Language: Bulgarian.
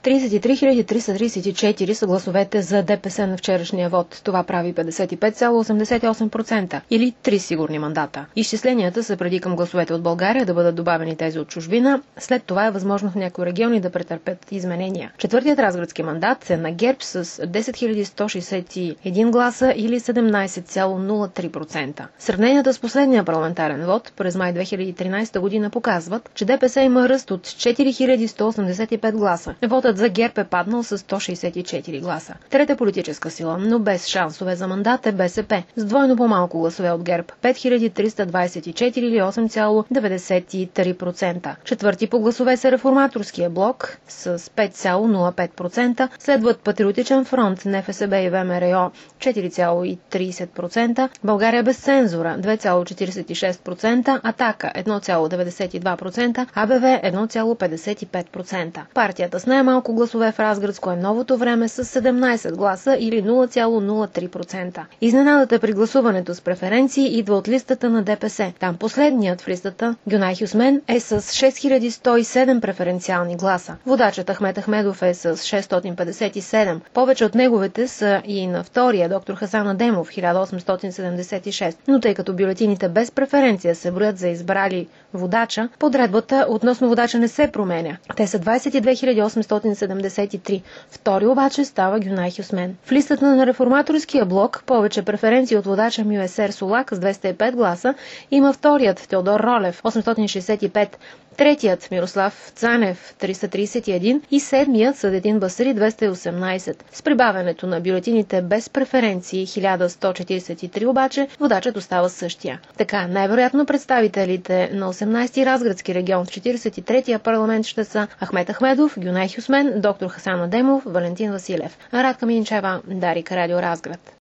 33 334 са гласовете за ДПС на вчерашния вод. Това прави 55,88% или 3 сигурни мандата. Изчисленията са преди към гласовете от България да бъдат добавени тези от чужбина. След това е възможно в някои региони да претърпят изменения. Четвъртият разградски мандат е на ГЕРБ с 10 161 гласа или 17,03%. Сравненията с последния парламентарен вод през май 2013 година показват, че ДПС има ръст от 4185 гласа. Вотът за ГЕРБ е паднал с 164 гласа. Трета политическа сила, но без шансове за мандат е БСП, с двойно по-малко гласове от ГЕРБ – 5324 или 8,93%. Четвърти по гласове са Реформаторския блок с 5,05%, следват Патриотичен фронт, НФСБ и ВМРО 4,30%, България без цензура 2,46%, Атака 1,92%, АБВ 1,55%. Партията с най-малко гласове в Разградско е Новото време с 17 гласа или 0,03%. Изненадата при гласуването с преференции идва от листата на ДПС. Там последният в листата, Гюнай Хюсмен, е с 6107 преференциални гласа. Водачът Ахмед Ахмедов е с 657. Повече от неговите са и на втория, доктор Хасан Адемов, 1876. Но тъй като бюлетините без преференция се броят за избрали водача, подредбата относно водача не се променя. Те са 22 873. Втори обаче става Гюнай Хюсмен. В листата на Реформаторския блок повече преференции от водача Мюесер Сулак с 205 гласа има вторият Теодор Ролев 865, третият Мирослав Цанев 331 и седмият Съдетин Басри 218. С прибавянето на бюлетините без преференции 1143 обаче водачът остава същия. Така, най-вероятно представителите на 18-ти Разградски регион в 43-тия парламент ще са Ахмед Ахмедов, Гюнай Хюсмен, доктор Хасан Адемов, Валентин Василев. Радка Минчева, Дарик, Радио Разград.